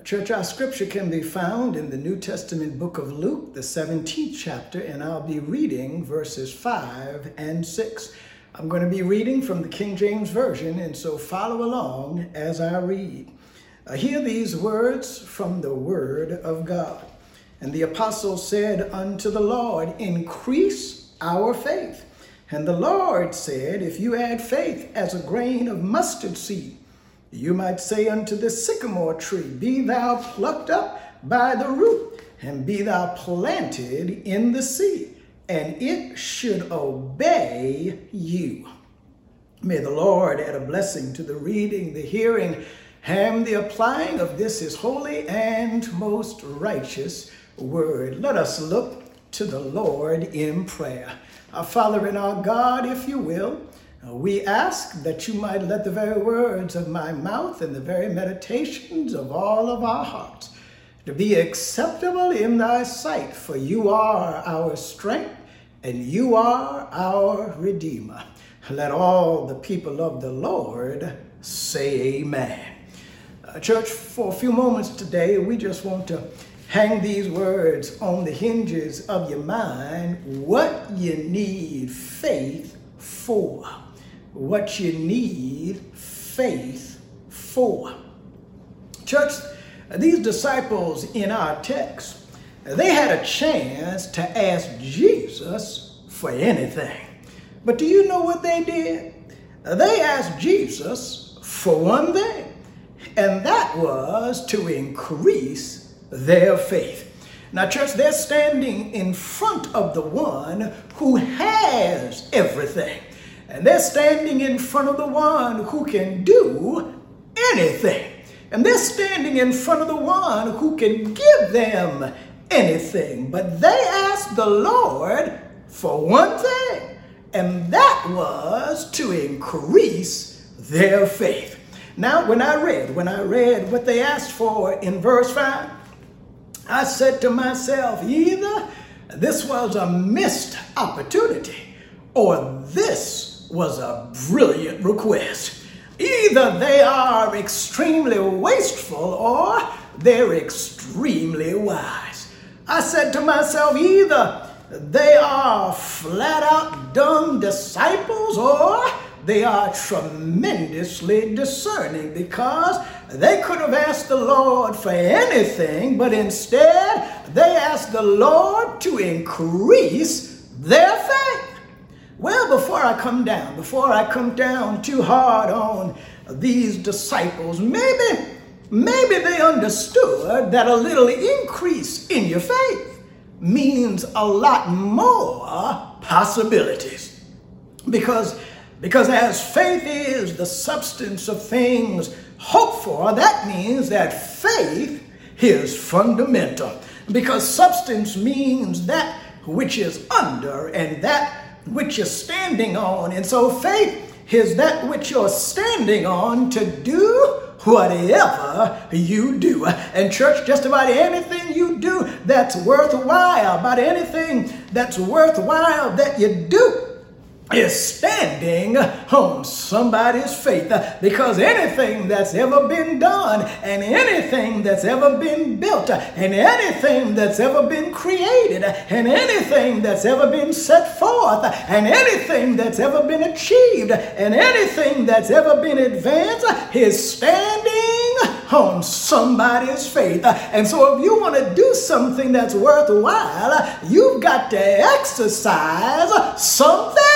Church, our scripture can be found in the New Testament book of Luke, the 17th chapter, and I'll be reading verses 5 and 6. I'm going to be reading from the King James Version, and so follow along as I read. Hear these words from the word of God. And the apostle said unto the Lord, increase our faith. And the Lord said, if you add faith as a grain of mustard seed, you might say unto this sycamore tree, be thou plucked up by the root, and be thou planted in the sea, and it should obey you. May the Lord add a blessing to the reading, the hearing, and the applying of this his holy and most righteous word. Let us look to the Lord in prayer. Our Father and our God, if you will, we ask that you might let the very words of my mouth and the very meditations of all of our hearts to be acceptable in thy sight, for you are our strength and you are our Redeemer. Let all the people of the Lord say amen. Church, for a few moments today, we just want to hang these words on the hinges of your mind. What you need faith for. What you need faith for. Church, these disciples in our text, they had a chance to ask Jesus for anything. But do you know what they did? They asked Jesus for one thing, and that was to increase their faith. Now, church, they're standing in front of the one who has everything. And they're standing in front of the one who can do anything. And they're standing in front of the one who can give them anything. But they asked the Lord for one thing, and that was to increase their faith. Now, when I read what they asked for in verse 5, I said to myself, either this was a missed opportunity or this was a brilliant request. Either they are extremely wasteful or they're extremely wise. I said to myself, either they are flat out dumb disciples or they are tremendously discerning, because they could have asked the Lord for anything, but instead they asked the Lord to increase their faith. Well, before I come down too hard on these disciples, maybe they understood that a little increase in your faith means a lot more possibilities. Because as faith is the substance of things hoped for, that means that faith is fundamental. Because substance means that which is under and that which you're standing on. And so faith is that which you're standing on to do whatever you do. And church, just about anything you do that's worthwhile, about anything that's worthwhile that you do is standing on somebody's faith. Because anything that's ever been done, and anything that's ever been built, and anything that's ever been created, and anything that's ever been set forth, and anything that's ever been achieved, and anything that's ever been advanced is standing on somebody's faith. And so if you want to do something that's worthwhile, you've got to exercise some faith.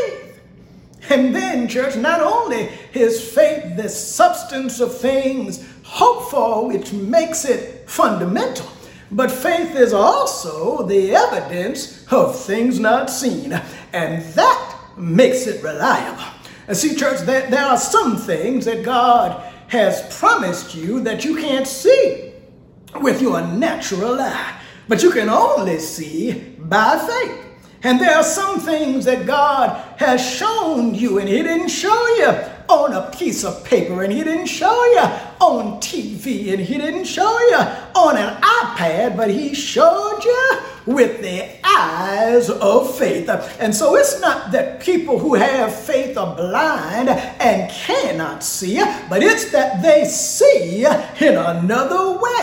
And then, church, not only is faith the substance of things hoped for, which makes it fundamental, but faith is also the evidence of things not seen, and that makes it reliable. And see, church, there are some things that God has promised you that you can't see with your natural eye, but you can only see by faith. And there are some things that God has shown you, and he didn't show you on a piece of paper, and he didn't show you on TV, and he didn't show you on an iPad, but he showed you with the eyes of faith. And so it's not that people who have faith are blind and cannot see, but it's that they see in another way.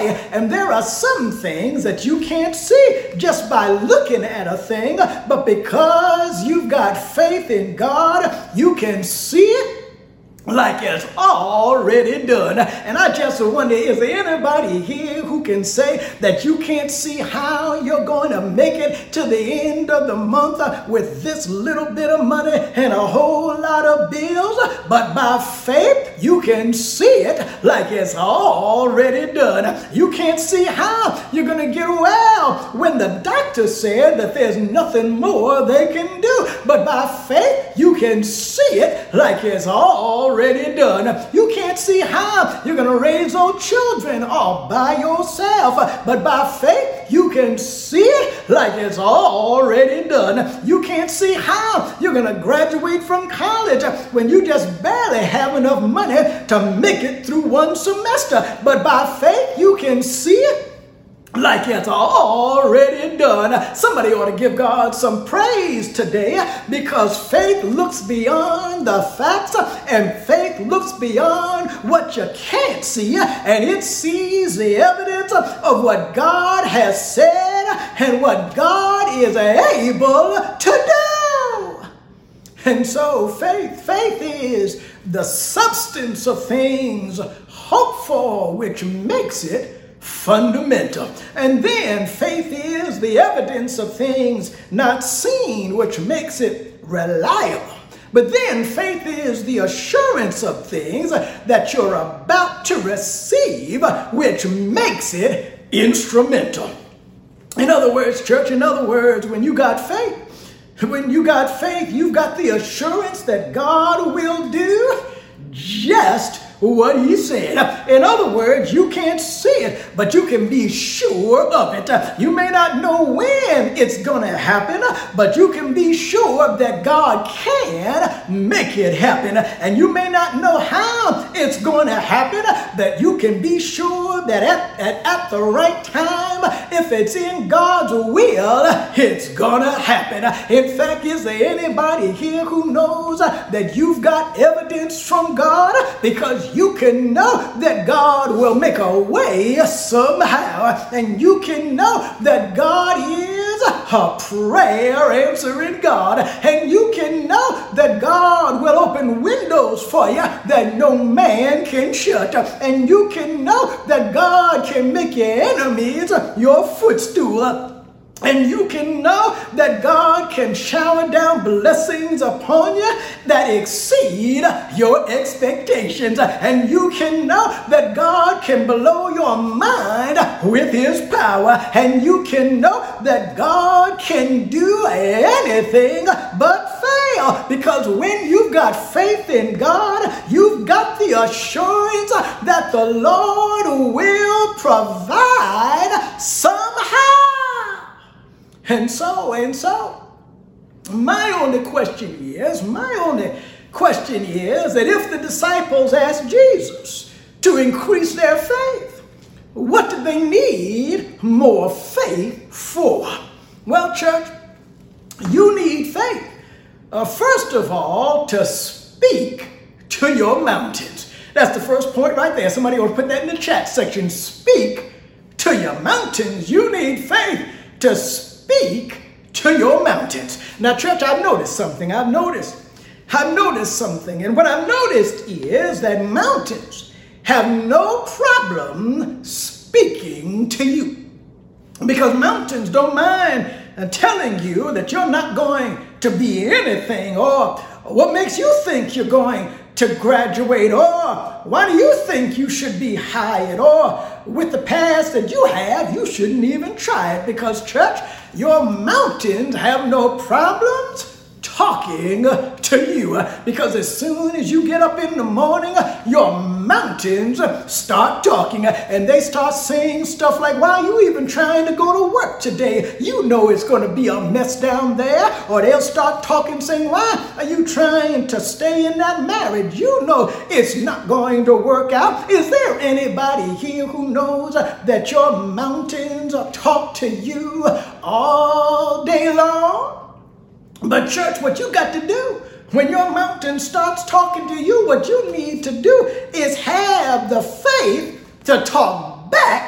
way. And there are some things that you can't see just by looking at a thing, but because you've got faith in God, you can see it like it's already done. And I just wonder, is there anybody here who can say that you can't see how you're going to make it to the end of the month with this little bit of money and a whole lot of bills? But by faith, you can see it like it's already done. You can't see how you're going to get well when the doctor said that there's nothing more they can do. But by faith, you can see it like it's already done. You can't see how you're going to raise those children all by yourself, but by faith you can see it like it's already done. You can't see how you're going to graduate from college when you just barely have enough money to make it through one semester, but by faith you can see it like it's already done. Somebody ought to give God some praise today, because faith looks beyond the facts and faith looks beyond what you can't see, and it sees the evidence of what God has said and what God is able to do. And so faith is the substance of things hoped for, which makes it fundamental. And then faith is the evidence of things not seen, which makes it reliable. But then faith is the assurance of things that you're about to receive, which makes it instrumental. In other words, church, when you got faith, you've got the assurance that God will do just what he said. In other words, you can't see it, but you can be sure of it. You may not know when it's going to happen, but you can be sure that God can make it happen. And you may not know how it's going to happen, but you can be sure that at the right time, if it's in God's will, it's going to happen. In fact, is there anybody here who knows that you've got evidence from God? Because you can know that God will make a way somehow, and you can know that God is a prayer answering God, and you can know that God will open windows for you that no man can shut, and you can know that God can make your enemies your footstool. And you can know that God can shower down blessings upon you that exceed your expectations. And you can know that God can blow your mind with his power. And you can know that God can do anything but fail. Because when you've got faith in God, you've got the assurance that the Lord will provide somehow. And so, my only question is that if the disciples asked Jesus to increase their faith, what did they need more faith for? Well, church, you need faith, first of all, to speak to your mountains. That's the first point right there. Somebody ought to put that in the chat section. Speak to your mountains. You need faith to speak to your mountains. Now, church, I've noticed something. And what I've noticed is that mountains have no problem speaking to you, because mountains don't mind telling you that you're not going to be anything, or what makes you think you're going to graduate, or why do you think you should be hired, or with the past that you have, you shouldn't even try it. Because, church, your mountains have no problems talking to you, because as soon as you get up in the morning, your mountains start talking, and they start saying stuff like, why are you even trying to go to work today? You know it's going to be a mess down there. Or they'll start talking, saying, why are you trying to stay in that marriage? You know it's not going to work out. Is there anybody here who knows that your mountains talk to you all day long? But church, what you got to do when your mountain starts talking to you, what you need to do is have the faith to talk back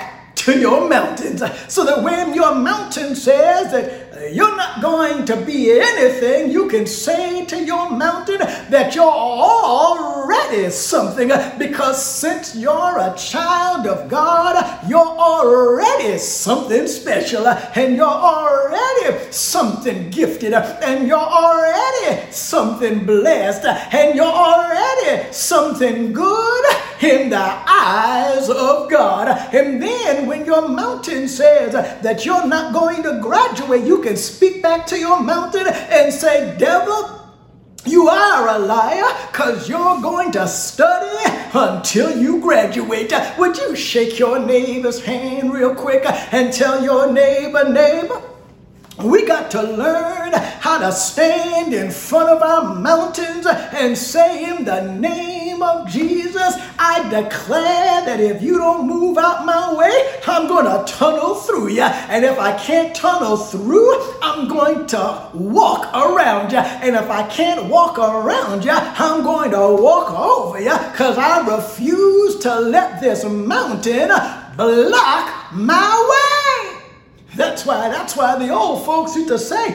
to your mountains, so that when your mountain says that you're not going to be anything, you can say to your mountain that you're already something, because since you're a child of God, you're already something special, and you're already something gifted, and you're already something blessed, and you're already something good in the eyes of God. And then when your mountain says that you're not going to graduate, you can speak back to your mountain and say, devil, you are a liar, because you're going to study until you graduate. Would you shake your neighbor's hand real quick and tell your neighbor, we got to learn how to stand in front of our mountains and say, in the name of Jesus, I declare that if you don't move out my way, I'm going to tunnel through you. And if I can't tunnel through, I'm going to walk around you. And if I can't walk around you, I'm going to walk over you, because I refuse to let this mountain block my way. That's why the old folks used to say,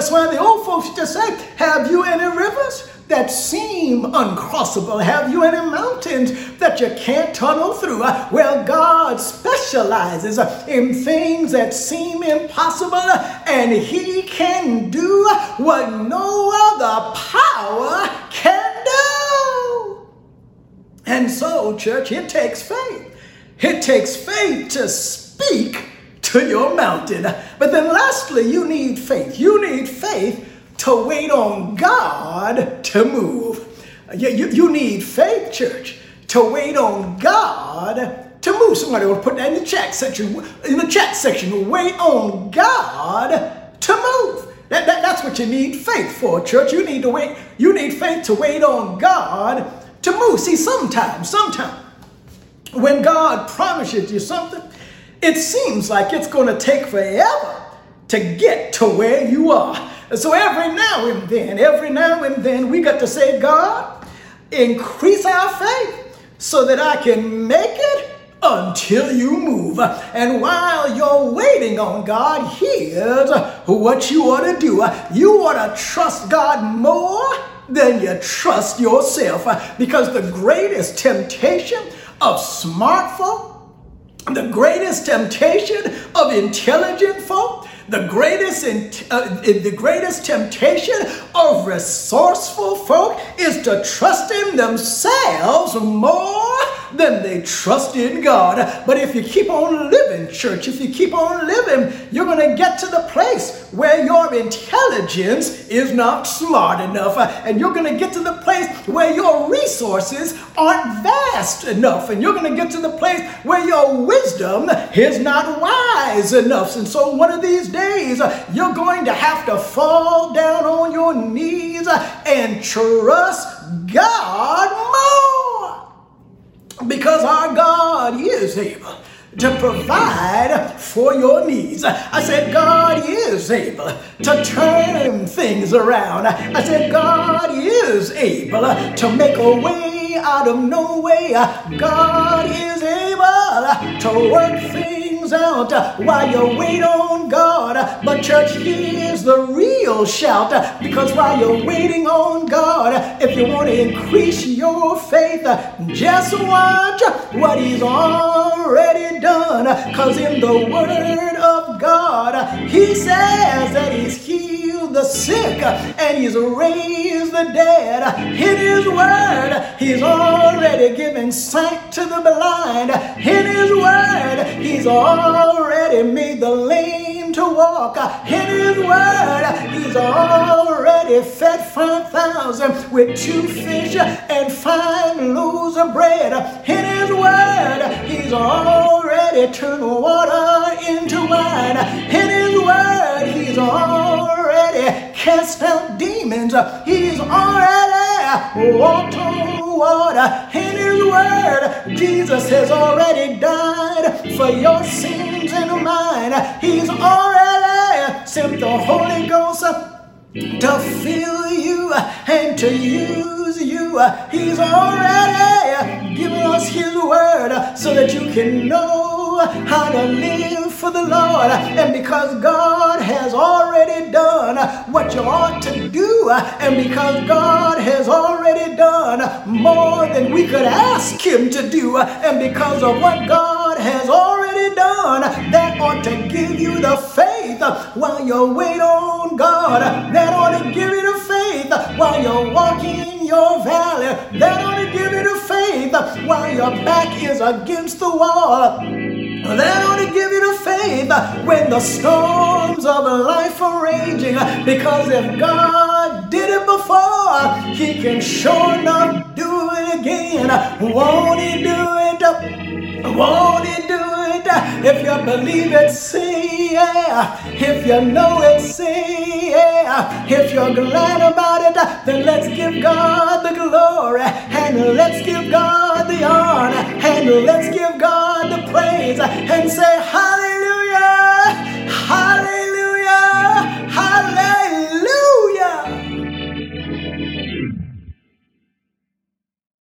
have you any rivers that seem uncrossable? Have you any mountains that you can't tunnel through? Well, God specializes in things that seem impossible, and he can do what no other power can do. And so, church, it takes faith. It takes faith to speak to your mountain. But then lastly, you need faith. You need faith to wait on God to move. You need faith, church, to wait on God to move. Somebody will put that in the chat section. Wait on God to move. That's what you need faith for, church. You need faith to wait on God to move. See, sometimes when God promises you something, it seems like it's going to take forever to get to where you are. So every now and then, we got to say, God, increase our faith so that I can make it until you move. And while you're waiting on God, here's what you ought to do. You ought to trust God more than you trust yourself, because the greatest temptation of smart folk, the greatest temptation of intelligent folk, the greatest temptation of resourceful folk is to trust in themselves more than they trust in God. But if you keep on living, church, if you keep on living, you're going to get to the place where your intelligence is not smart enough. And you're going to get to the place where your resources aren't vast enough. And you're going to get to the place where your wisdom is not wise enough. And so one of these days, you're going to have to fall down on your knees and trust God more. Because our God is able to provide for your needs. I said, God is able to turn things around. I said, God is able to make a way out of no way. God is able to work things out while you wait on God. But church, here's the real shout, because while you're waiting on God, if you want to increase your faith, just watch what he's already done. Because in the word of God, he says that he's healed the sick and he's raised the dead. In his word, he's already given sight to the blind. In his word, he's already made the lame to walk. In his word, he's already fed 5,000 with 2 fish and 5 loaves of bread. In his word, he's already turned water into wine. In his word, he's already cast out demons. He's already walked on water. In his word, Jesus has already died for your sins and mine. He's already sent the Holy Ghost to fill you and to use you. He's already given us his word so that you can know how to live for the Lord. And because God has already done what you ought to do, and because God has already done more than we could ask him to do, and because of what God has already done, that ought to give you the faith while you wait on God. That ought to give you the faith while you're walking in your valley. That ought to give you the faith while your back is against the wall. That ought to give you the faith when the storms of life are raging. Because if God did it before, he can sure enough do it again. Won't he do it? Won't he do it? If you believe it, say yeah. If you know it, say yeah. If you're glad about it, then let's give God the glory, and let's give God the honor, and let's give God the praise, and say